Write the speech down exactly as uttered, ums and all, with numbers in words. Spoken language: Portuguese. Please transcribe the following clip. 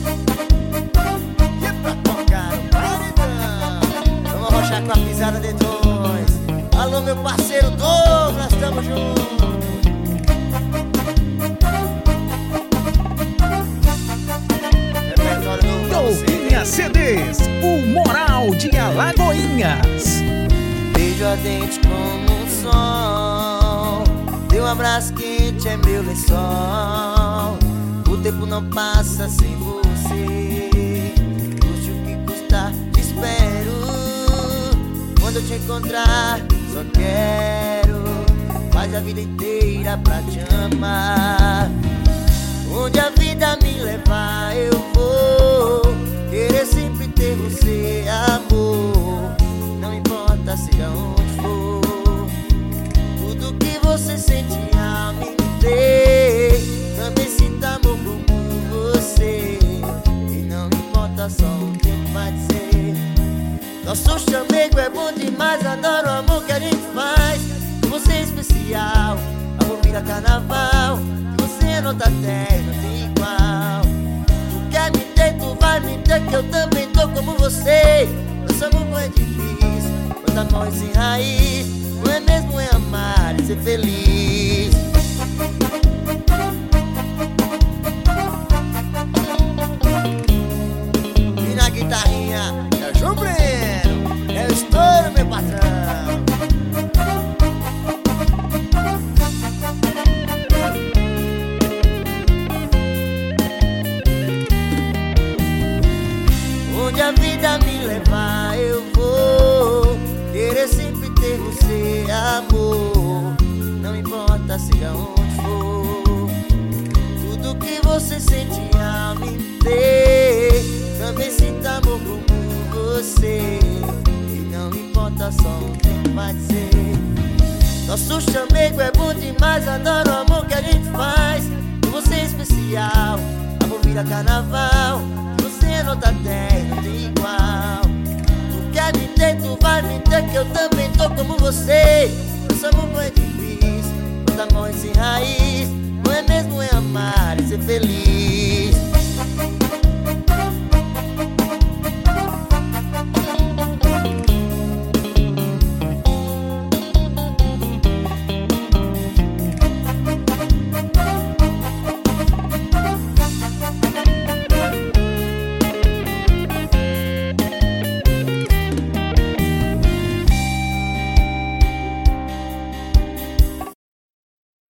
E é pra tocar o paredão. Vamos arrochar com a pisada de dois. Alô, meu parceiro Douglas, tamo junto. Dolphinha C Ds, o Moral de Alagoinhas. Beijo ardente como um sol, teu abraço quente é meu lençol. O tempo não passa sem você, custe o que custar, te espero. Quando eu te encontrar, só quero faz a vida inteira pra te amar. Onde a vida me levar eu vou querer sempre ter você, amor. Não importa seja onde for, tudo que você sente a me ter, também sinta amor como você. E não importa só o tempo vai dizer. Nosso chamego é bom demais, adoro o amor que a gente faz. Você é especial, amor vira carnaval. Você é nota dez, não tem igual. Tu quer me ter, tu vai me ter, que eu também tô como você. Nosso amor é difícil, quando amor sem raiz. Não é mesmo é amar e ser feliz. E na guitarrinha é o João Breno, é o estouro, meu patrão. Onde a vida me levar eu vou querer sempre ter você, amor. Não importa seja onde for, tudo que você sente a me ter, também sinta amor como você. E não importa só o tempo vai dizer. Nosso chamego é bom demais, adoro o amor que a gente faz. Você é especial, amor vira carnaval. Você é nota dez, não tem igual. Tu quer me ter, tu vai me ter, que eu também tô como você. Nosso amor é difícil, quando amor sem raiz. Não é mesmo é amar e ser feliz.